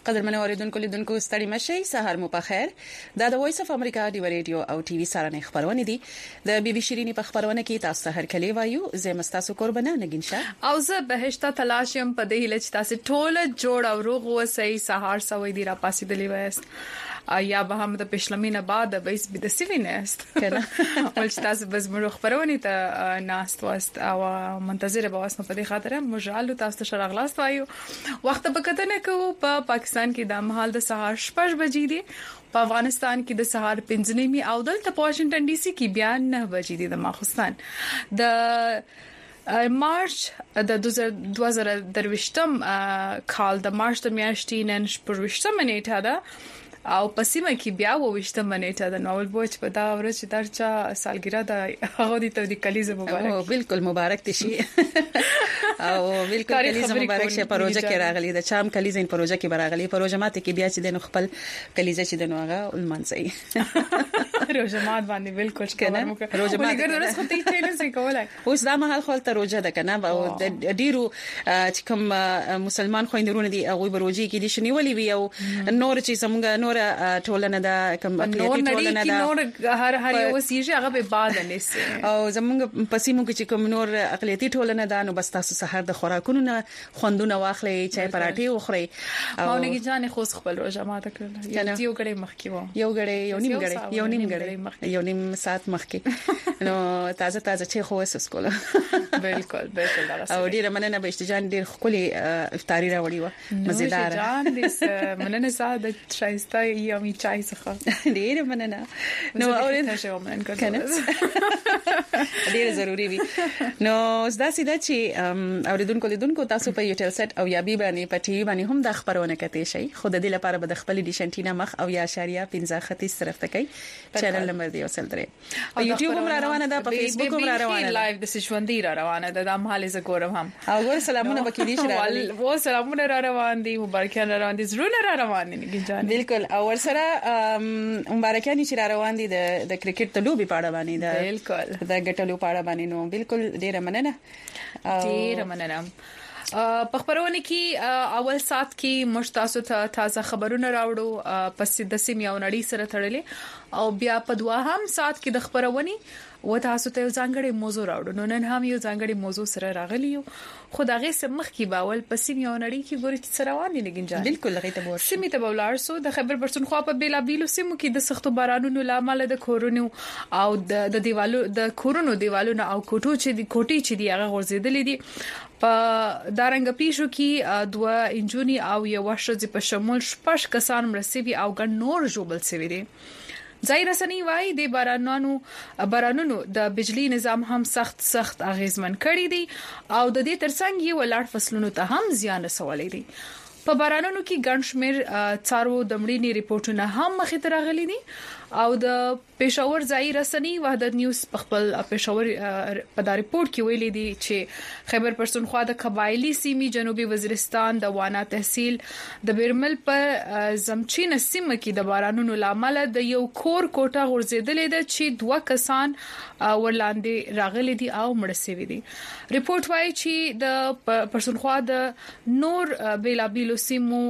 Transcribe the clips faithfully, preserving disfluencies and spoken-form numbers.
قدرمن اوریدونکو لیدونکو ستړي مشي سحر مو په خیر دا د وایس اف امریکا دی ریډیو او ټي وي سره خبرونه دي د بي بي شيريني په خبرونه کې تاسو هر کلی وایو زه مستاسو قربانه نگینشه او زه بهشته تلاشم په دې لچ تاسو ټول جوړ او روغ وسې سحر سوي دی را پاسې دلی وست یا به هم د پښلمینه بعد به اس به د سیوینست کنه ولې تاسو بس مړو خبرونه ته ناست واست او منتظر به واسنه په دې خاطر مجال تاسو ته شرغلاست وایو وخت په کتنه کو په پاکستان کې د مهال د سهار شپږ بجې دي په افغانستان کې د سهار پنځه نیمه او دلته په واشنگټن ډي سي کې بیا نه بجې دي د ماخستان د مارچ د دوه زره درويشتم کال د مارچ د میاشتې نن شپږ منېټه ده او پسیمه کې بیا وښته منېټه د نوول بوچ په دا ورځ چې درچا سالګرا د هغه د تودي کلیزه مبارک او بالکل مبارک دي شي او بالکل کلیزه مبارک شه پروژه کې راغلي د چام کلیزه په پروژه کې راغلي پروژه ماته کې بیا چې د خپل کلیزه چې د نوغه المنځي روزه مات باندې بالکل کنه روزه مات ولګر درس خو ته ټینس نه کولای اوس دا مهال خپل ته روزه ده کنه او د ډیرو چې کوم مسلمان خويندرونه دي هغه بروجي کې دي شنیولي وي او نور چې سمګه نور ټولنه دا کوم اقلیتي ټولنه دا نور هر هر یو وسیږي هغه به بعد نسي او زمونږ پسیمو کې چې کوم نور اقلیتي ټولنه دا نو بس تاسو سحر د خوراکونو نه خوندونه واخلي چای پراټي وخوري او نګي ځان خو خپل روزه ماته کړل یو غړي مخکې و یو غړي یو نیم غړي یو نیم غړي یو نیم ساعت مخکې نو تازه تازه چې خو وسس کوله بالکل بالکل او ډیره مننه به اشتجان ډیر خولي افطاری راوړی و مزیدار جان دې مننه ساده شایسته یا می چای څخه ډیر مننه نو اورید شه ومن کنه ډیر ضروری وي نو زدا سیده چې اوریدونکو لیدونکو تاسو په یوټیوب سټ او یا بي باندې په ټي وي باندې هم د خبرونه کوي شي خود د لپاره به د خپل ډیشنټینا مخ او یا اشاریه پنځه ختیس طرف ته کوي چینل نمبر دی وصل درې په یوټیوب هم را روانه ده په فیسبوک هم را روانه ده لایو د سشوندی را روانه ده د مهال ز ګورم هم او ګور سلامونه وکړي دي شراغلي و سلامونه را روان دي مبارکان را روان دي زرونه را روان دي جان بالکل او ورسره مبارکان چې را روان دي د د کرکټ ته لوبي پاړه باندې ده بالکل د ګټلو پاړه باندې نو بالکل ډیره مننه ډیره مننه په خبرونه کې اول سات کې مشتاسو ته تازه خبرونه راوړو پس د سیمه او نړۍ سره تړلې او بیا په دوهم سات کې د خبرونه و تاسو ته ځانګړي موضوع راوړو نو نن هم یو ځانګړي موضوع سره راغلی یو خدای سمخ کې باول په سیمه او نړۍ کې ګوري چې سره روان دي لګین بالکل لغې ته ور سیمه ته بولار سو د خبر پښتونخوا په بیلا بیلو سیمو کې د سختو بارانونو لامل د کورونو او د دیوالو د کورونو دیوالونو او کوټو چې د کوټي چې دی هغه غورځیدلې دي په دارنګ پیښو کې دوه انجونی او یو شذ په شمول شپږ کسان مرسي او ګڼ نور جوړل شوی دي ځای رسنی وای د بارانونو بارانونو د بجلی نظام هم سخت سخت اغیزمن کړی دي او د دې ترڅنګ یو لاړ فصلونو ته هم زیان رسولې دي په بارانونو کې ګڼ شمیر څارو د مړینې ریپورتونه هم مخې ته راغلي دي او د پېښور ځای رسنی وحدت نیوز په خپل پېښور په دا ریپورت کې ویلي دي چې خیبر پښتونخوا د قبایلی سیمې جنوبي وزیرستان د وانا تحصیل د بیرمل په زمچین سیمه کې د بارانونو لامل د یو کور کوټه غورځیدلې ده چې دوه کسان ورلاندې راغلي دي او مړ شوي دي ریپورت وايي چې د پښتونخوا د نور بیلا بیلو سیمو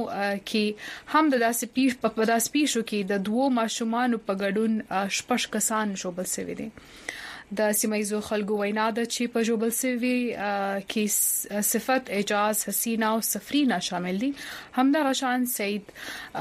کې هم د داسې پیښ په داسې پیښو کې د دوه ماشومان په ګډون شپږ کسان جوړل شوی دي د سیمایزو خلکو وینا ده چې په جوړل شوی کې صفت اعجاز حسینا او سفرینا شامل دي همدغه شان سید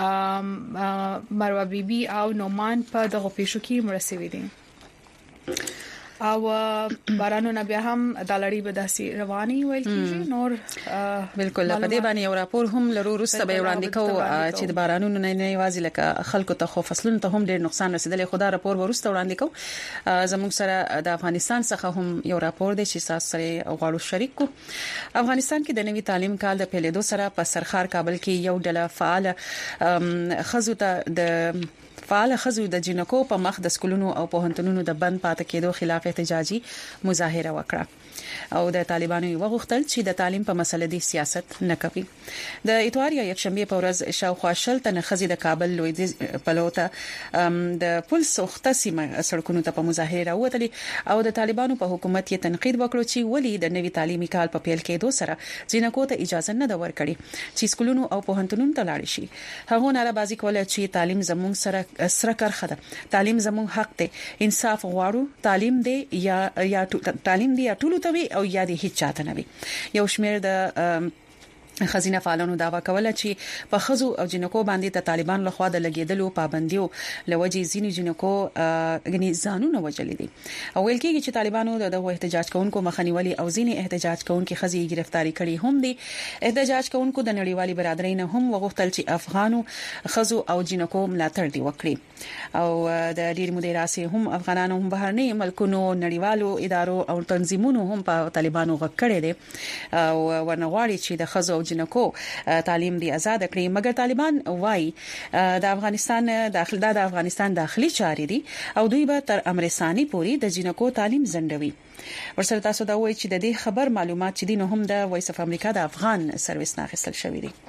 مروه بیبي او نومان په دغه پیښو کې مړ شوی دي او بارانونه بیا هم د لړۍ به داسي رواني ویل کیږي نور بالکل په دې باندې یو راپور هم لرو رسته به وړاندې کوو چې د بارانونو نه نه یوازې لکه خلکو ته خو فصلونو ته هم ډېر نقصان رسیدلی خو دا راپور ورسته وړاندې کوو زموږ سره د افغانستان څخه هم یو راپور دی چې تاسو سره غواړو شریک کو افغانستان کې د نوي تعلیم کال د پیلېدو سره په سرخار کابل کې یو ډله فعال خزو ته د فعال خزو د جنکو په مخ د سکولونو او پوهنتونونو د بند پاتې کېدو خلاف احتجاجي مظاهره وکړه او د طالبانو یو غوښتل چې د تعلیم په مسله د سیاست نه کوي. د اتوار یا یکشنبه په ورځ شاوخوا شل تنه خزي د کابل لویدیځ پلوته د پولیس وخته سیمه سړکونو ته په مظاهره وتلي او د طالبانو په حکومت یې تنقید وکړ چې ولی د نوي تعلیمي کال په پیل کې دوه سره جنکو ته اجازه نه دا ورکړي چې سکولونو او پوهنتونونو ته لاړ شي. هغه ناره بازی کوله چې تعلیم زموږ سره سره کرخه ده، تعلیم زموږ حق دی، انصاف غواړو، تعلیم دی یا یا تعلیم دی یا ټول ته او یا د هیڅ چاته نه وي. یو شمیر د خزینه فعالانو داوا کوله چې په خزو او جنکو باندې ته طالبان لخوا د لګیدلو پابندیو لوجي زینو جنکو غني ځانونه وجلې دي او ویل کېږي چې طالبانو د احتجاج کوونکو مخنیولي او ځینې احتجاج کوونکو خزي گرفتاری کړي هم دي. احتجاج کوونکو د نړیوالي برادرۍ نه هم وغوښتل چې افغانو خزو او جنکو ملاتړ دی وکړي او د ډیر مودې راسي هم افغانانو هم بهرني ملکونو نړیوالو ادارو او تنظیمونو هم په طالبانو غکړې دي او ورنغواړي چې د خزو جنکو تعلیم دی آزاد کړي. مګر طالبان وایي د افغانستان داخل د افغانستان داخلي چاري دي او دوی به تر امر ثاني پوري د جنکو تعلیم زندوي. ورسره تاسو دا وایي چې د دې خبر معلومات چې دین هم د وایس اف امریکا د افغان سرویس نه اخیستل شوی دي.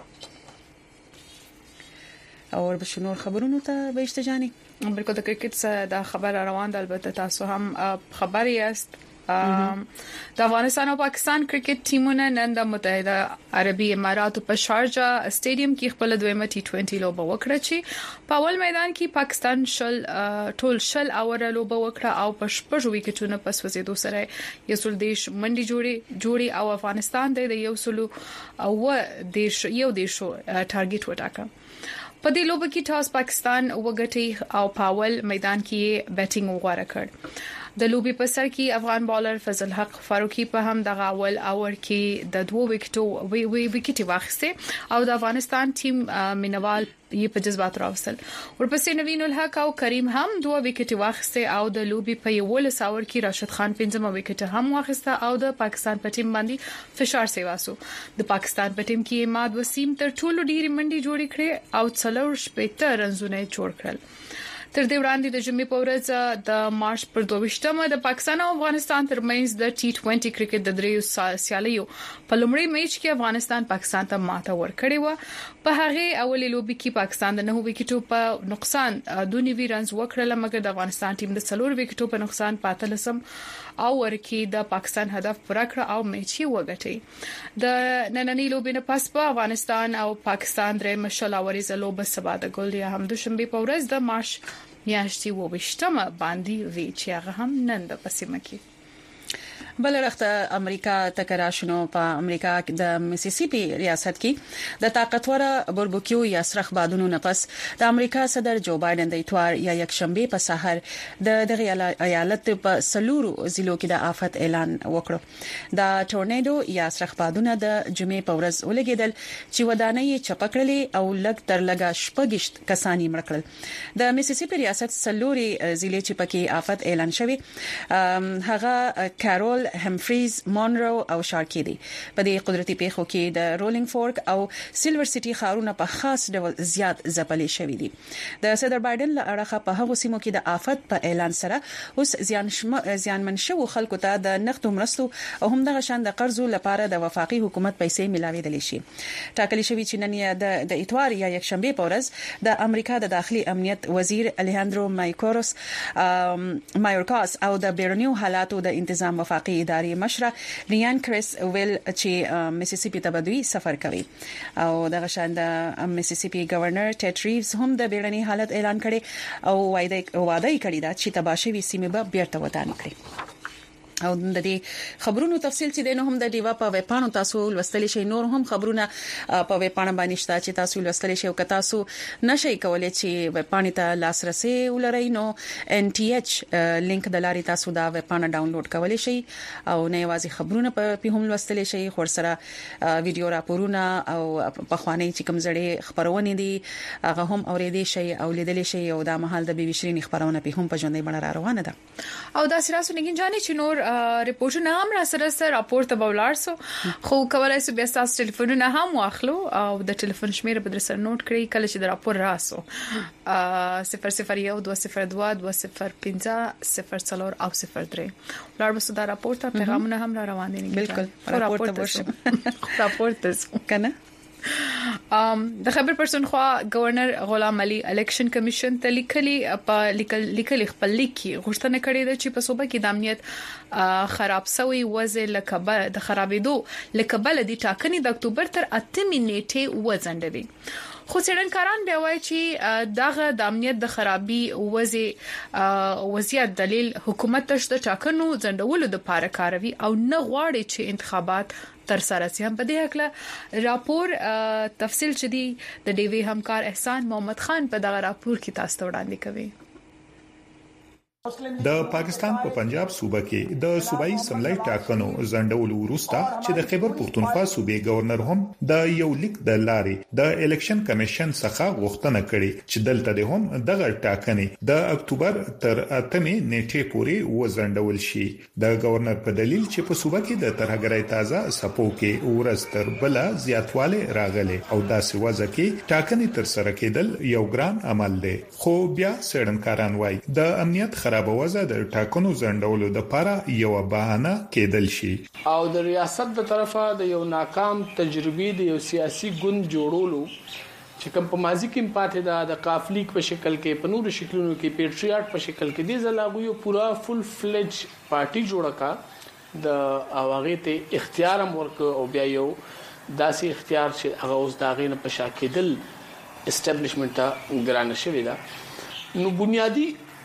او وربشنور خبرونو ته به اشتجاني امریکا د کرکټ سره د خبر روان ده. البته تاسو هم خبر یاست د افغانستان او پاکستان کرکټ ټیمونه نن د متحده عربي اماراتو په شارجه سټیډیم کې خپل دویمه ټي ټوئنټي لوبه وکړه چې په اول میدان کې پاکستان شل ټول شل اوره لوبه وکړه او په شپږ وکټونو په سوځېدو سره یو سل دیش منډي جوړي جوړي او افغانستان د یو سل او دیش یو دیشو ټارګټ وټاکه. په دې لوبه کې ټاس پاکستان وګټي او په اول میدان کې بیټینګ وغوړه کړ. د لوبي په سر کې افغان بالر فضل حق فاروقي په هم د اول اور کې د دوه وکټو وی وی وکټي واخیسته او د افغانستان ټیم مینوال یې په جذبات راوستل. ورپسې نوین الحق او کریم هم دوه وکټي واخیسته او د لوبي په یو لس اور کې راشد خان پنځمه وکټ هم واخیسته او د پاکستان په ټیم باندې فشار سیواسو. د پاکستان په ټیم کې ماد وسیم تر ټولو ډیره منډي جوړې کړې او څلور شپږ رنزونه جوړ کړل. تر دې وړاندې د جمعې په ورځ د مارچ پر دوه د پاکستان او افغانستان ترمنځ د ټي ټوئنټي کرکټ د دریو سیالیو په لومړي میچ کې افغانستان پاکستان ته ماته ورکړې و. په هغه اولې لوبي کې پاکستان د نه وکټو په نقصان دونی وی رنز وکړل مګر د افغانستان ټیم د څلور وکټو په نقصان پاتلسم او ورکی د پاکستان هدف پوره کړ او میچ یې وګټي. د نننۍ لوبې نه پس په افغانستان او پاکستان درې مشلاوري زلوب سبا د ګولډیا هم د شنبه په ورځ د مارچ میاشتې وبشتمه باندې وی چې هغه هم نن د پسیمه کې بل رخت امریکا تکراشنو په امریکا د میسیسیپی ریاست کې د طاقتور بوربکیو یا سرخ بادونو نه پس د امریکا صدر جو بایدن د اتوار یا یکشنبه په سحر د دغه ایالت په سلورو ضلعو کې د آفت اعلان وکړ. د ټورنیډو یا سرخ بادونه د جمعې په ورځ ولګیدل چې ودانۍ چپکړلې او لګ تر لګا شپږشت کسانی مړ کړل. د میسیسیپی ریاست سلوري ضلع چې پکې آفت اعلان شوی هغه کارول همفریز مونرو او شارکی دي. په دې قدرتي پیښو کې د رولینګ فورک او سیلور سټي ښارونه په خاص ډول زیات ځپلې شوې دي. د صدر بایدن له اړخه په هغو سیمو کې د آفت په اعلان سره اوس زیان زیان منشو خلکو ته د نقد مرستو او هم د شان د قرضو لپاره د وفاقي حکومت پیسې ملاوي شي. ټاکلي شوی چې نن د د اتوار یا یکشنبه په ورځ د امریکا د داخلي امنیت وزیر الیهاندرو مایکورس مایورکاس او د بیرونیو حالاتو د انتظام وفاقي ادارې مشره ریان کریس ویل چې میسیسیپی ته بدوي سفر کوي او د غشان د میسیسیپی گورنر ټیټ ریوز هم د بیړني حالت اعلان کړي او وعده وعده کړې ده چې تباشوي سیمه به بیرته ودان کړي. او د دې خبرونو تفصیل چې دینو هم د دیوا په ویب پاڼو تاسو لوستلی شئ. نور هم خبرونه په ویب پاڼه باندې شته چې تاسو لوستلی شئ او که تاسو نشئ کولای چې ویب پاڼې ته لاسرسي ولرئ نو ان ټي ایچ لینک د لارې تاسو دا ویب پاڼه ډاونلوډ کولی شئ او نه یوازې خبرونه په هم لوستلی شئ خو سره ویډیو راپورونه او په خواني چې کوم زړې خبرونه دي هغه هم اورېدې شئ او لیدلې شئ او دا مهال د بي بي شيرين خبرونه په هم په ژوندۍ بڼه را روانه ده. او دا سره سنګین جانې چې نور ریپورټونه هم را سره سره راپور ته بولار سو خو کولای سو بیا تاسو ټلیفونونه هم واخلو او د ټلیفون شمیر به در سره نوٹ کړئ کله چې د راپور راسو صفر صفر یو دوه صفر دوه دوه صفر پنځه صفر څلور او صفر درې ولر به دا راپور ته پیغامونه هم را روان دي بالکل راپور ته ورشم راپور ته کنه ام د خبر پرسن خو گورنر غلام علي الیکشن کمیشن ته لیکلي په لیکلي خپل لیکي غوښتنه کړې ده چې په صوبه کې د امنیت خراب شوی وضع لکبل د خرابېدو لکبل د ټاکنې د اکتوبر تر اتمې نیټه وځنډوي خو څېړنکاران بیا وایي چې دغه د امنیت د خرابي وضع وضعیت دلیل حکومت تر ټاکنو ځنډولو د پاره کاروي او نه غواړي چې انتخابات تر سره سي هم په دې حق راپور تفصیل چدي د ډي وی همکار احسان محمد خان په دغه راپور کې تاسو ته وړاندې کوي د پاکستان په پنجاب صوبه کې د صوبایي سملای ټاکنو ځنډول وروسته چې د خیبر پختونخوا صوبې گورنر هم د یو لیک د لارې د الیکشن کمیشن څخه غوښتنه کړې چې دلته د هم دغه ټاکنې د اکتوبر تر اتمې نیټې پورې وځنډول شي د گورنر په دلیل چې په صوبه کې د ترهګرۍ تازه سپو کې ورستر بل زیاتواله راغله او داسې وځه کې ټاکنې تر سره کېدل یو ګران عمل دی خو بیا څېړنکاران وایي د امنیت خراب وضع د ټاکنو ځنډولو د لپاره یو بهانه کېدل شي او د ریاست د طرفه د یو ناکام تجربې د یو سیاسي ګوند جوړولو چې کوم په ماضي کې پاتې ده د قافلیک په شکل کې په نورو شکلونو کې پیټریاټ په شکل کې د زلاغو یو پورا فل فلج پارټي جوړه کا د اواغه ته اختیار ورک او بیا یو داسې اختیار چې هغه اوس داغې نه پشا کېدل اسټابلیشمنت ته ګرانه شوې ده نو بنیادی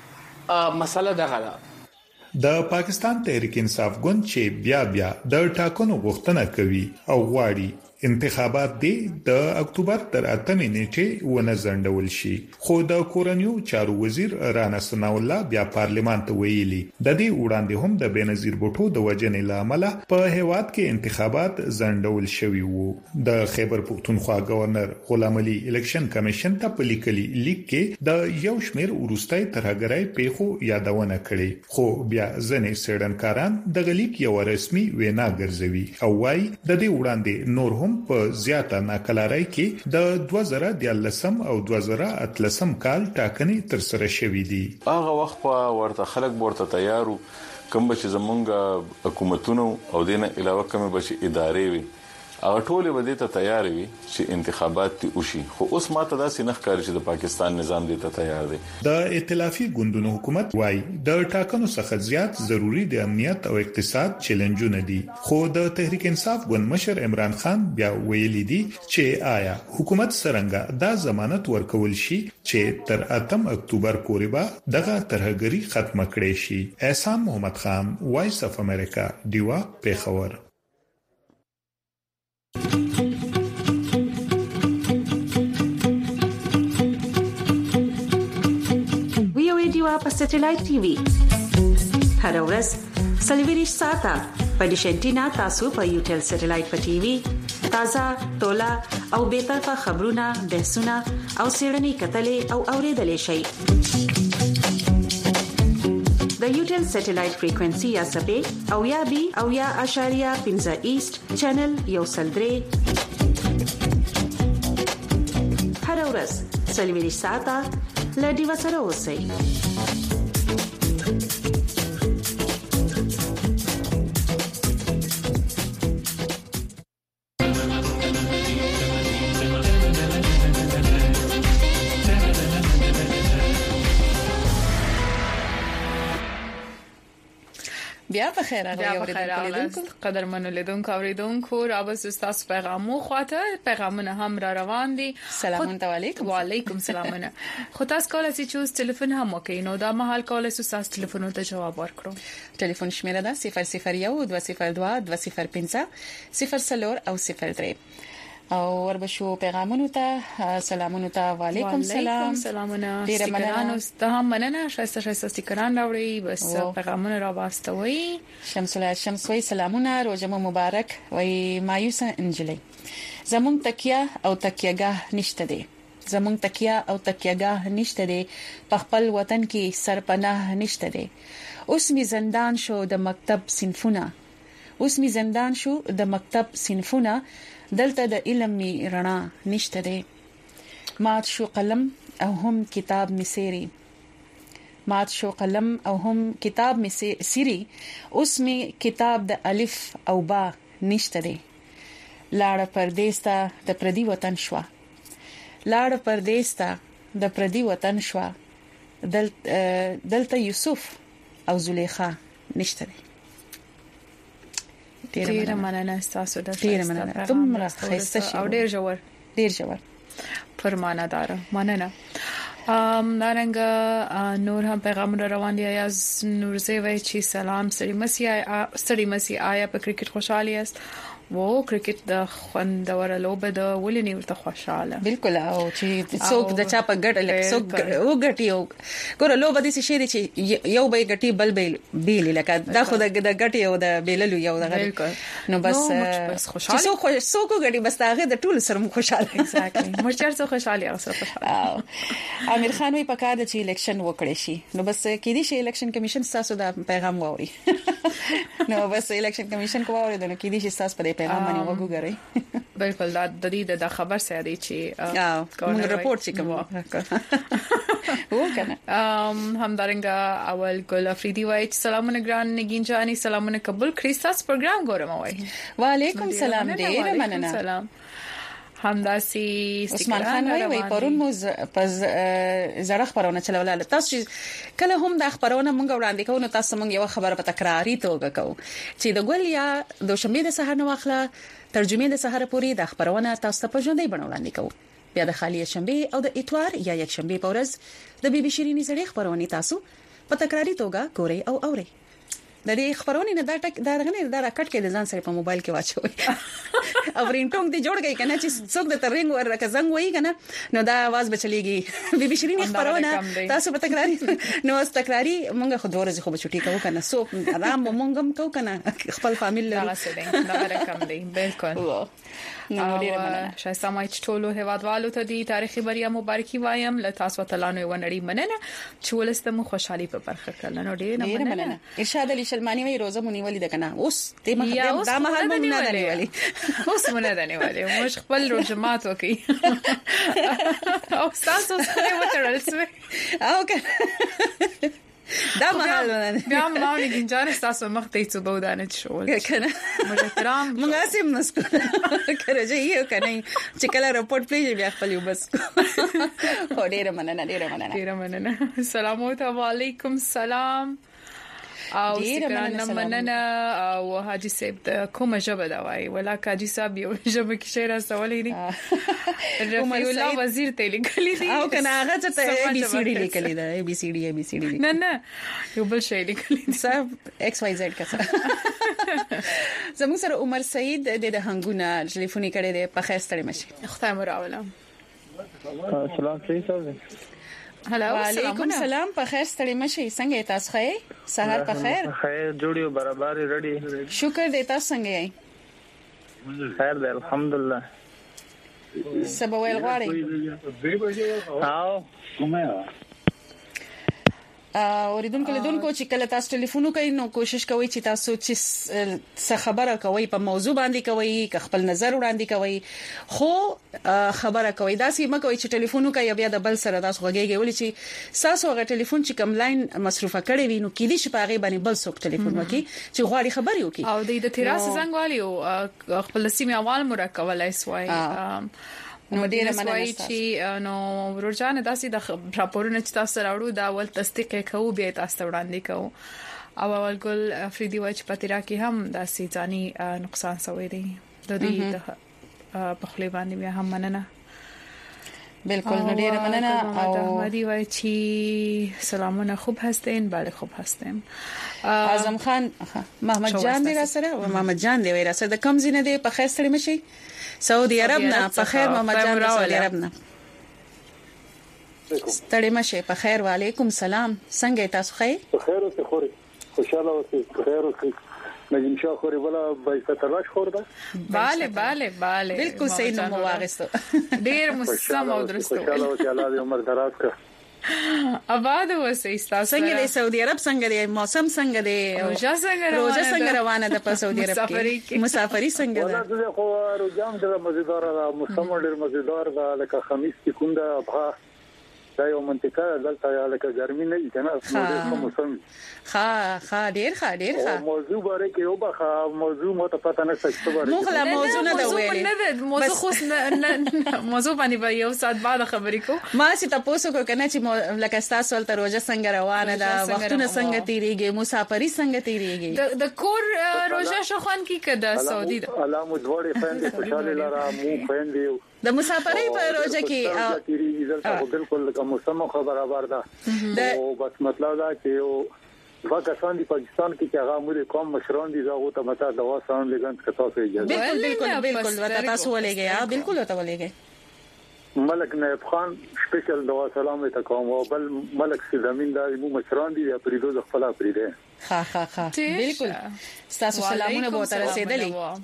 مسله دغه ده د پاکستان تحریک انصاف ګوند چې بیا بیا د ټاکنو غوښتنه کوي او غواړي انتخابات دی د اکتوبر تر اتمې نیټې ونه ځنډول شي خو د کورنیو چارو وزیر رانا ثنا الله بیا پارلیمان ته ویلي د دې وړاندې هم د بنظیر بوټو د وجنې لامل په هیواد کې انتخابات ځنډول شوي وو د خیبر پختونخوا گورنر غلام علي الیکشن کمیشن ته په لیکلي لیک کې د یو شمیر ورستۍ ترهګرۍ پیښو یادونه کړې خو بیا ځنې څېړنکاران د لیک یو رسمي وینا ګرځوي او وايي د دې وړاندې نور هم په زیاته ناکلارۍ کې د دوه زره دیارلسم او دوه زره اتلسم کال ټاکنې تر سره شوې دي هغه وخت په ورته خلک ورته تیارو کوم چې زمونږ حکومتونو او دینه علاوه کوم بچ ادارې وي هغه ټول به دې ته تیار وي چې انتخابات تی وشي خو اوس ماته دا سینخ کار چې د پاکستان نظام دې ته تیار دی د ائتلافي ګوندونو حکومت وايي د ټاکنو څخه زیات ضروری د امنیت او اقتصاد چیلنجونه دي خو د تحریک انصاف ګوند مشر عمران خان بیا ویلي دي چې آیا حکومت څنګه دا ضمانت ورکول شي چې تر اتم اکتوبر پورې به دغه ترهګری ختمه کړي شي احسان محمد خان وایس اف امریکا دیوا پیښور په سټلایټ ټي وي هر ورځ سلویریش ساته په ډیشنټینا تاسو په یوټل سټلایټ په ټي وي تازه تولا او به طرفه خبرونه بحثونه او سیړنی کتلې او اوریدلې شي د یوټل سټلایټ فریکوئنسي یا سبې او یا بي او یا اشاریه پنځه ایست چینل یو سلدري هر ورځ سلویریش ساته لدی وسره اوسئ بیا په خیر راغلی قدرمنو لیدونکو اوریدونکو رابس تاسو پیغامو خواته پیغامونه هم را روان دي سلام علیکم وعلیکم سلامونه خو تاسو کولای شئ چې ټلیفون هم وکړئ نو دا مهال کولای شئ تاسو ټلیفونونو ته جواب ورکړو ټلیفون شمیره ده صفر صفر یو دوه صفر دوه دوه صفر پنځه صفر څلور او صفر درې او وربشو پیغامونو ته سلامونو ته وعلیکم سلام سلامونه ډیر مننه ته هم مننه شایسته شایسته استیکران راوړي بس پیغامونه را واستوي شمس الله شمسوي سلامونه روزه مبارک وای مایوسه انجلي زمون تکیا او تکیهګاه نشته دي زمون تکیا او تکیهګاه نشته دي په خپل وطن کې سرپناه نشته دي اوس می زندان شو د مکتب صنفونه اوس می زندان شو د مکتب صنفونه دلته د علم می رڼا نشته دی مات شو قلم او هم کتاب می سيري مات شو قلم او هم کتاب می سيري اوس می کتاب د الف او با نشته دی لاړه پردیس ته د پردي وطن شو لاړه پردیس ته د پردي وطن شو دل دلته یوسف او زلیخا نشته دی ډیر مننه تاسو د ډیر مننه تمره خسته شي او ډیر جوړ ډیر جوړ فرمانه دار مننه ام نارنګ نور هم پیغام روان دی یا نورزه وای چې سلام سړی مسیح سړی مسیح آیا په کرکټ خوشاله است وو کرکټ د خوندور لوبه د ولنی ورته خوشاله بالکل او چې څوک د چا په ګټ لکه څوک او ګټي او ګور لوبه دي چې چې یو به ګټي بل بیل بیل لکه دا خو د ګټي او د بیللو یو دغه نو بس خوشاله څوک څوک ګټي بس هغه د ټول سره خوشاله ایگزیکټلی مرچر څو خوشاله او سره خوشاله امیر خان وی پکا د چې الیکشن وکړي شي نو بس کې دي چې الیکشن کمیشن تاسو د پیغام ووري نو بس الیکشن کمیشن کووري د کې دي چې تاسو په پیغام باندې وګورئ بالکل دا د دې د خبر سره دی چې موږ رپورټ چې کوم وکنه ام همدارنګه اول ګل افریدي وای سلامونه ګران نگین جاني سلامونه قبول کریستاس پروګرام ګورم وای وعلیکم سلام ډیر مننه سلام همداسي عثمان خان وای وای پرون مو پز زړه خبرونه چلوله تاسو کله هم د خبرونه مونږ وړاندې کوو تاسو مونږ یو خبره په تکراری توګه کوو چې د ګل یا د شنبه د سحر نو واخله ترجمه د سحر پوری د خبرونه تاسو په ژوندۍ بڼه وړاندې کوو بیا د خالی شنبه او د اتوار یا یک شنبه په ورځ د بي بي شيريني زړه خبرونه تاسو په تکراری توګه ګورئ او اورئ د دې خبرونه نه دا ټک دا غنې دا راکټ کې د ځان سره په موبایل کې واچوي او رینټونګ دی جوړ گئی کنه چې څوک د ترنګ ورکه زنګ وایي کنه نو دا आवाज بچلېږي بي بي شيريني خبرونه تاسو په تکراری نو اس تکراری مونږ خو دوه ورځې خو بچوټي کوو کنه سو آرام مونږ هم کوو کنه خپل فامیل له راسه دا رقم دی بالکل نو ډیره مننه شایسته مای ټولو هوادوالو ته دی تاریخي بریا مبارکي وایم له تاسو ته لانو ونړی مننه چې ولسته مو خوشحالي په برخه کړل نو ډیره مننه ارشاد علي سلمانی وی روزه مونږ ولې د کنه اوس ته مخدم دا محل مونږ نه دی ولی اوس مونږ نه دی ولی موږ خپل روزه مات وکي او تاسو سره وترل سوي او کنه دا محل نه بیا ما نگین جان تاسو مخ ته څه بودانه شول کنه موږ احترام موږ سیم نسکو کړه یو کنه چې کله رپورټ پلی بیا خپل بس ډیره مننه ډیره مننه ډیره مننه السلام علیکم سلام او سترانه مننه او حاجی صاحب د کومه ژبه دا وای ولاکه حاجی صاحب یو ژبه کې شعر استولې دي رفیع الله وزیر ته لیکلي دي او کنه هغه ته اي بي سي ډي لیکلي ده اي بي سي ډي اي بي سي ډي نه نه یو بل شی لیکلي دي صاحب ایکس واي زد کا زموږ سره عمر سعید د هنګونه ټلیفوني کړي ده په خاصه مشه خدای مو راوله السلام علیکم هلو وعلیکم السلام په خیر ستړي مشي څنګه تاسو ښه سحر په خیر خیر جوړیو برابر ریډي شکر دې تاسو څنګه یې خیر دی الحمدلله سبا ویل غواړي او کومه اوریدونکو لیدونکو چې کله تاسو ټلیفون کوئ نو کوشش کوئ چې تاسو چې څه خبره کوئ په موضوع باندې کوئ که خپل نظر وړاندې کوئ خو خبره کوئ دا سیمه کوئ چې ټلیفون کوي بیا د بل سره تاسو غږیږي ولې چې تاسو هغه ټلیفون چې کوم لاین مصرفه کړی وي نو کې دي چې پاغه باندې بل څوک ټلیفون وکړي چې غواړي خبري وکړي او د تیراس زنګ والیو خپل سیمه اول مرکولای سوای نو ډیره مننه چې نو ورجانه داسې د راپورونه چې تاسو راوړو دا ول تصدیق کوو بیا تاسو وړاندې کوو او اول ګل افریدي وای چې پاتیرا کې هم داسې ځاني نقصان شوی دی د دې په خلی باندې بیا هم مننه بالکل ډیره مننه او احمدی وای چې سلامونه خوب هستین بله خوب هستیم اعظم خان محمد جان دی را سره و محمد جان دی را سره د کم زینه دی په خیر سره مشي سعودي عرب نه په خیر محمد جان سعودي عرب نه ستړي مشه په خیر وعلیکم سلام څنګه تاسو ښه په خیر او خوري خوشاله اوسئ په خیر اوسئ نجم شاه خوري ولا بایفتراش خور ده bale bale bale بالکل صحیح نو واغستو ډیر مسم او درستو خوشاله اوسئ الله دې عمر دراز کړي آباد اوسئ. تاسو څنګه دی سعودي عرب څنګه دی موسم څنګه دی روزه څنګه روانه روزه څنګه روانه ده په سعودي عرب کې مسافري څنګه ده؟ ولله خو روزام ډېر مزیدار ده موسم ډېر مزیدار ده لکه خمیس کې کوم ده ابها دا یو منطقه دلته لکه ګرمي نه دي کنه نو موسم ها ها ډیر ښه ډیر ښه موضوع باره کې یو بخا موضوع مو ته پته نه څه باره مو خلا موضوع نه دا ویلې نه ده موضوع خو موضوع باندې به یو سات بعد خبرې کو ما چې تاسو کو کنه چې لکه تاسو ولته روزه څنګه روانه ده وختونه څنګه تیریږي مسافري څنګه تیریږي د کور روزه شخوان کې کده سعودي ده علامه جوړې فند خوشاله لاره مو فند د مسافرۍ په روزه کې تیریږي دلته بالکل کوم موسم خو برابر ده او بس مطلب دا چې یو پاکستان دی پاکستان کې چې هغه موږ کوم مشران دي زغه ته متا دوا سان لګند کتا سه اجازه بالکل بالکل بالکل وتا تاسو ولېږئ ها بالکل وتا ولېږئ ملک نایب خان سپیشل دوا سلام ته کوم او بل ملک سي زمين دا مو مشران دي پریدو د خپل پریده ها ها ها بالکل تاسو سلامونه به تر رسیدلې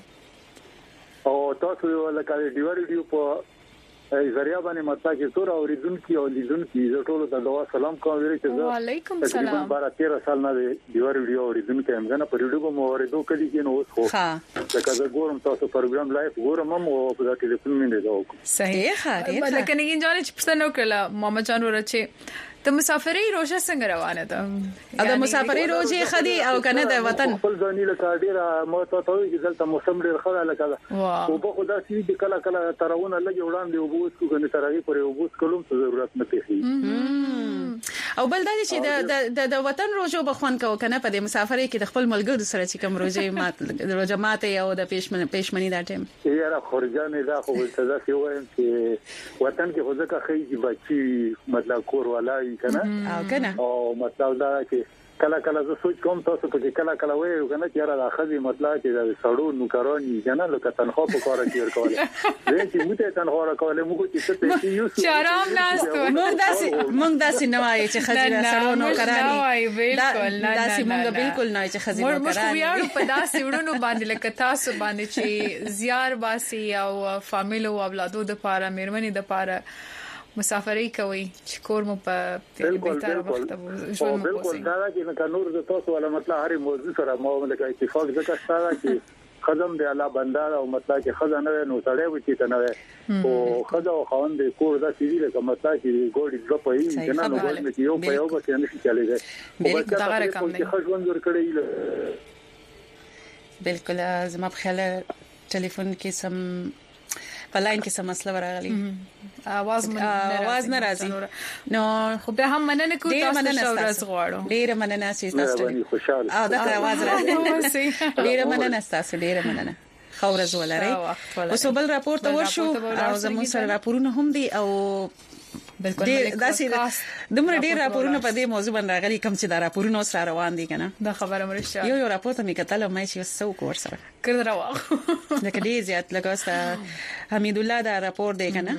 او تاسو ولکه دیواری دیو په زریعہ باندې مطلب کې تور اوریدونکو او لیدونکو زه ټول ته دوا سلام کوم ویل چې زه وعلیکم سلام بارا تیرہ سال نه دی ویډیو اوریدونکو هم غنه پر ویډیو مو اوریدو کلی کې نو اوس خو لکه زه ګورم تاسو پروګرام لایف ګورم مو په ټلیفون باندې دا صحیح ښه لکه نه انجان چې پښتنو کله محمد جان ورچه د مسافرۍ روزه څنګه روانه ده؟ د مسافرۍ روزه خدي او کنه د وطن خپل ځاني له ډیره مو ته ته چې دلته موسم ډیر خړا لکه او په خدا سي د کله کله ترونه لګي وړاندې وبوس کو کنه ترغي پر وبوس کولم څه ضرورت نه پیږي او بل دا چې د د وطن روزه بخون کو کنه په د مسافرۍ کې د خپل ملګرو سره چې کوم روزه مات روزه ماته او د پېشمن پېشمنی دا ټیم یاره خورجانې دا خو څه دا سی وایم چې وطن کې خو ځکه خېږي بچي مطلب کور ولای کنه او کنه او مطلب دا چې کله کله زه سوچ کوم تاسو په کله کله وایو کنه چې را راخذي مطلب چې د سړو نوکرانی کنه لکه تنخوا په کار کې ورکول زه چې موږ تنخوا ورکول موږ چې څه ته یو چارام ناستو موږ داسې موږ داسې نه وایي چې خزي سړو نوکرانی بالکل نه داسې موږ بالکل نه چې خزي نوکرانی موږ یو په داسې وړونو باندې لکه تاسو باندې چې زیار باسي او فامیل او اولادو د پاره مېرمنې د پاره مسافرۍ کوي چې کور مو په بهتر وخت ژوند مو بالکل دا چې نور د تاسو ولا مطلب هر موضوع سره مو لکه اتفاق ځکه ستاره چې خدم دی الله بندار او مطلب چې خزانه نو سړی و چې نه او خدا او خوند کور دا چې لکه مطلب چې ګوډي ډرپ وي کنه نو ګوډ یو په یو بس نه شي چلےږي بالکل دا غره کم دی خژوند ور کړی بالکل زما په خیال ټلیفون کې سم په لاین کې سم مسله ورغلی आवाज आवाज نه راځي نو خو به هم مننه کو تاسو ورځ غواړو ډیر مننه چې تاسو خوشاله او دا आवाज راځي ډیر مننه تاسو ډیر مننه خورز ولري اوس بل راپور ته ورشو او زموږ سره راپورونه هم دي او بالکل دا چې دمر ډیر راپورونه په دې موضوع باندې راغلي کوم چې دا راپورونه سره روان دي کنه دا خبره مرشه یو یو راپور ته میکتل مې چې وسو کور سره کړه راو لکه دې زیات لګاسته حمید الله دا راپور دی کنه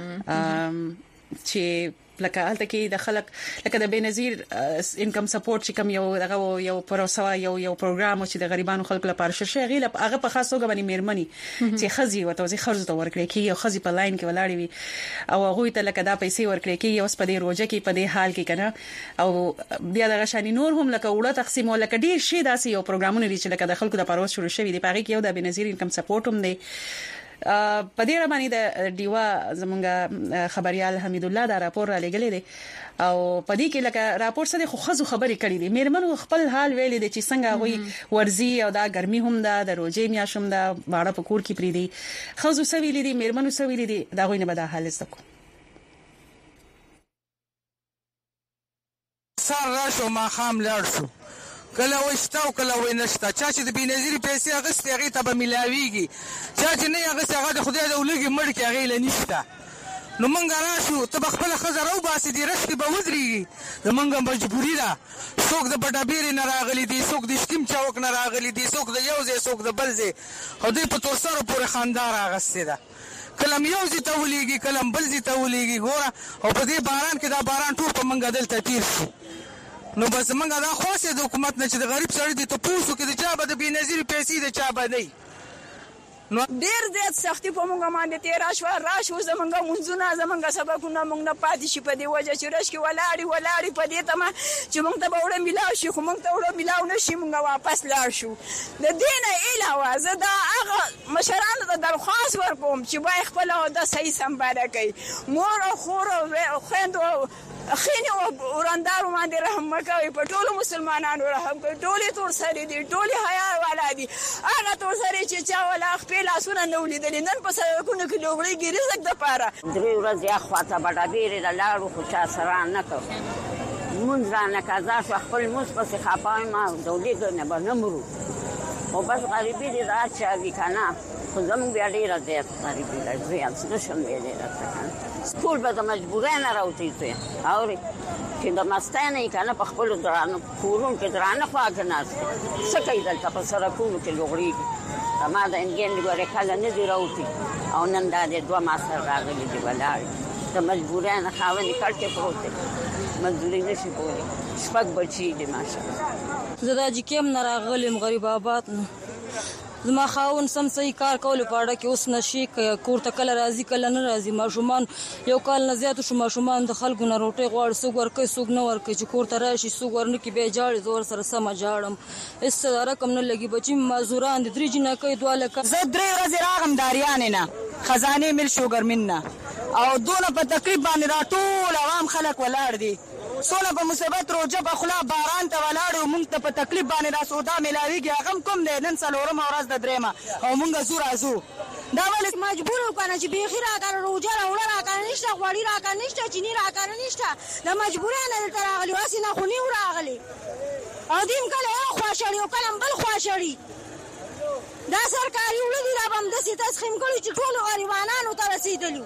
چې لکه الته کې د خلک لکه د بنظیر انکم سپورټ چې کوم یو دغه یو پروسه یو یو پروګرام چې د غریبانو خلکو لپاره شرشه غیله هغه په خاصو غوښنی میرمنی چې خزي وته ځي خرج ته ورکړي کې یو خزي په لاین کې ولاړی وي او هغه ته لکه دا پیسې ورکړي کې یو سپدې روزه کې په دې حال کې کنه او بیا دغه شانی نور هم لکه وړه تقسیم ولکه ډیر شي داسې یو پروګرامونه لري چې لکه د خلکو لپاره شروع شوی دی پاره کې یو د بنظیر انکم سپورټ هم دی په دې باندې د دیوا زمونږ خبريال حمید الله دا راپور را لګلې دي او په دې کې لکه راپور سره خو خزو خبرې کړې دي میرمنو خپل حال ویلې دي چې څنګه غوي ورزي او دا ګرمي هم ده د روزې میاشم ده باړه په کور کې پری دي خزو سویلې دي میرمنو سویلې دي دا غوي نه به دا حال زکو سار راشو ما خام لاړ شو کله وشتاو کله وینشتا چا چې د بنظیر پیسې اغستې هغه ته به ملاويږي چا چې نه اغستې هغه د خدای د ولګي مړ کې هغه لنيشتا نو مونږ راشو ته خپل خزر او باسي دي رښتې به ودرېږي زمونږ مجبوري ده څوک د بډابېرې نه راغلي دي څوک د شکیم چوک نه راغلي دي څوک د یو ځای څوک د بل ځای خو دوی په توسرو پورې خاندار اغستې ده کلم یو ځای ته ولېږي کلم بل ځای ته ولېږي ګوره او په دې باران کې دا باران ټول په مونږ دلته تیر شي نو بس منګه دا خوښه د حکومت نه چې د غریب سړی د تاسو کې د چا به د بنظیر پیسې د چا به دی نو ډیر زیات سختي په موږ باندې تیر شو راشو زمونږ منځونه زمونږ سبقونه موږ نه پاتې شي په دې وجه چې راشي ولاړی ولاړی په دې تمه چې موږ ته وړه ملاو شي خو موږ ته وړه ملاو نشي موږ واپس لاړ شو د دې نه علاوه زه دا هغه مشرانو ته درخواست ورکوم چې باید خپل د صحیح سمباله کوي مور او خور او خويندو خینه او ورندارو باندې رحم وکوي په ټولو مسلمانانو رحم کوي ټولې تور سره دي ټولې حیا والا دي هغه تور سره چې چا ولا خپل اسونه نو لیدل نن په سرکونو کې لوګړي ګیري زګ د پاره درې ورځې اخواته بډا ډېرې لاړو خو چا سره نه کو مونږ را نه کازا خپل موس په خپای ما دولې نه بنمرو او بس غریبي دي راځي کنه خو زموږ بیا ډېره زیات غریبي ده زیات نشم ویلی راته کنه سکول به د مجبورۍ نه راوتې ځې اورې چې د مستۍ نه یې کنه په خپلو درانه کورونو کې درانه خواږه ناست دي څه کوي دلته په سړکونو کې لوغړېږي ما د انګین ګورې کله نه دي راوتې او نن دا د دوه ما سره راغلي دي ولاړې د مجبورۍ نه خاوندې کټ کې پروت دی مزدوري نشي کولی شپږ بچي دي ماشاءالله زه دا جکیم نه راغلم غریب آباد نه زما خاون سم صحیح کار کول پاړه کې اوس نشي کور ته کله راځي کله نه راځي ماشومان یو کال نه زیات شو ماشومان د خلکو نه روټي غواړ سوګ ورکې سوګ نه ورکې چې کور ته راشي سوګ ورنه کې به جاړي زور سره سم جاړم اس رقم نه لګي بچي مزوران د درې جنہ کوي دواله ک زه درې ورځې راغم داریان نه خزانه مل شوګر مننا او دونه په تقریبا را ټول عوام خلک ولاړ دي سونه په مصیبت روجه په خلا باران ته ولاړو مونږ ته په تکلیف باندې را سودا ملاويږي هغه کوم دی نن څلورم ورځ د درېما او مونږ زو راځو دا ولې مجبور وکنه چې بيخي راکړه روجه راوړه راکړه نشته غوړی راکړه نشته چيني راکړه نشته د مجبورانه تر راغلی واسي نه خونی راغلی او دیم کله یو خواشړی او کله بل خواشړی دا سرکاري ولدي را باندې سي تسخیم کړی چې ټول غریبانو ته رسیدلی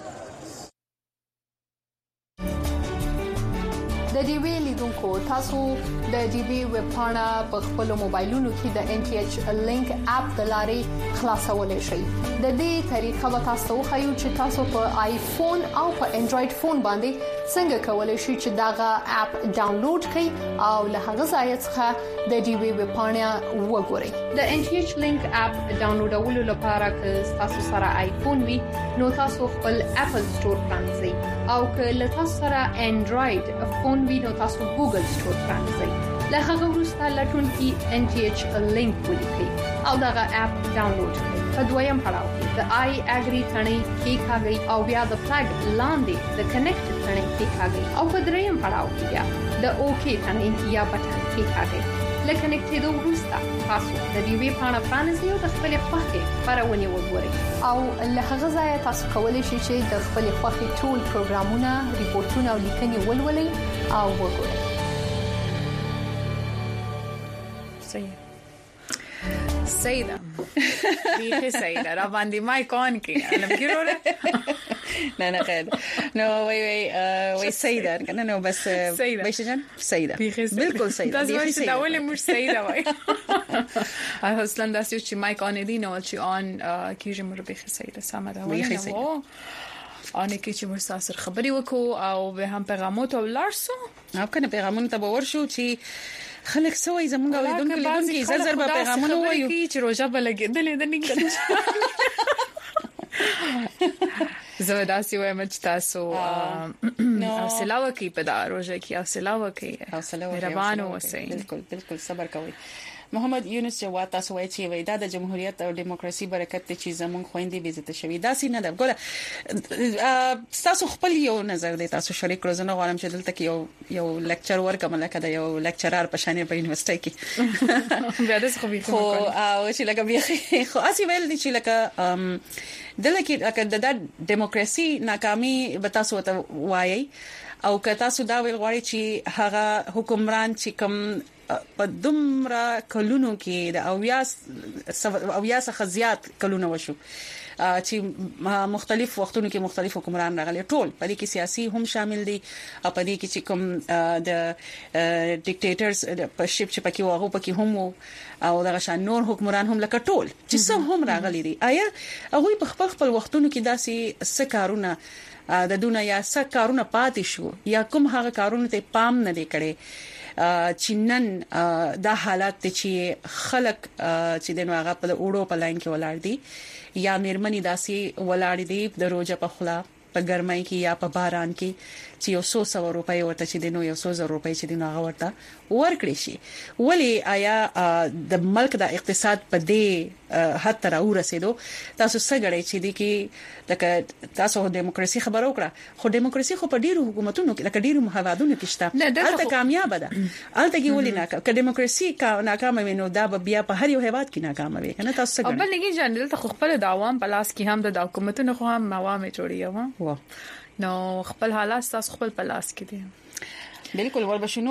د ډي وی لیدونکو تاسو د ډي وی ویب پاڼه په خپل موبایلونو کې د ان ټي ایچ لینک اپ د لارې خلاصولای شئ د دې طریقه به تاسو خو چې تاسو په آیفون او په انډراید فون باندې څنګه کولای شئ چې داغه اپ ډاونلوډ کړئ او له هغه ځای څخه د ډي وی ویب پاڼه وګورئ د ان ټي ایچ لینک اپ ډاونلوډولو لپاره که تاسو سره آیفون وي نو تاسو خپل اپل سٹور پرانځئ او که له تاسو سره انډراید فون وي نو تاسو ګوګل سٹور پرانځئ له هغه وروسته لټون کې ان ټي ایچ لینک ولیکئ او داغه اپ ډاونلوډ کړئ په دویم پړاو کې د آی اګری ثنې کې کاږي او بیا د فلګ لاندې د کنیکټ ثنې کې کاږي او په دریم پړاو کې بیا د اوکی ثنې یا بټن کې کاږي لکه کنیکټېدو وروسته تاسو د ډي وی پاڼه پرانځئ او د خپل خوښې خبرونه وګورئ او له هغه ځای تاسو کولی شئ چې د خپل خوښې ټول پروګرامونه ریپورتونه او لیکنې ولولئ او وګورئ صحیح سیدا بیخی سیدا را باندې مایک آن کی علم ګیروره نه نه خیر نو وای وای وای سیدا کنه نو بس بهش جان سیدا بالکل سیدا بیخی سیدا ولې مش سیدا وای اصلا داسې چې مایک آن دی نو چې آن کیږي مر بیخی سیدا سم ده بیخی سیدا ان کې چې مسافر خبري وکړو او به هم پیغامات او لارسو او کنه پیغامونه ته باور شو چې خلک سوې زمونږ اوریدونکو لیدونکو زر زر به پیغامونه وایو چې روزه بلګېدلې د نه زودا سی وای مچ تاسو او سلاوه کې په دا روزه کې او سلاوه کې او سلاوه روانو وسه بالکل بالکل صبر کوئ محمد یونس جواد تاسو وایي چې وای دا د جمهوریت او دیموکراسي برکت ته چې زمونږ خويندې بیزته شوی دا سینه ده ګوره تاسو خپل یو نظر دی تاسو شریک روزنه غواړم چې دلته کې یو یو لیکچر ورکوم لکه دا یو لیکچرار په شانې په یونیورسيټي کې بیا د څه خو خو او چې لکه بیا خو اسی ویل دي چې لکه دلته کې د دیموکراسي ناکامي به تاسو ته وایي او که تاسو دا ویل غواړئ چې هغه حکمران چې کوم په دومره کلونو کې د اویاس اویاس خزيات کلونو وشو چې مختلف وختونو کې مختلف حکمران راغلي ټول په دې کې سیاسي هم شامل دي او په دې کې چې کوم د ډیکټیټرز په شپ چې پکې واغو پکې هم او دغه شان نور حکمران هم لکه ټول چې څه هم راغلي دي آیا هغه په خپل خپل وختونو کې داسې څه کارونه د دونه یا څه کارونه پاتې شو یا کوم هغه کارونه ته پام نه دی کړي چې نن دا حالات چې خلک چې د نوغه په اوړو په لاین کې ولاړ دي یا مېرمنې داسي ولاړ دي د روزه په خلا په ګرمۍ کې یا په باران کې چې یو څو سو روپۍ ورته چې دینو یو څو زر روپۍ چې دینو هغه ورته ورکړي شي ولی آیا د ملک د اقتصاد په دې حد تر ورسېدو تاسو څنګه چې دي کې لکه تاسو دیموکراسي خبرو کړه خو دیموکراسي خو په ډیرو حکومتونو کې لکه ډیرو محافظتونو کې شته البته کامیاب ده البته کې ولې نه که دیموکراسي کا ناکام وینو دا بیا په هر یو هیواد کې ناکام وي کنه تاسو څنګه بل لګي جنرال ته خپل د عوام په لاس کې هم د حکومتونو خو هم عوامه جوړي و نو خپل حالات تاسو خپل په لاس کې دي بالکل وربشنو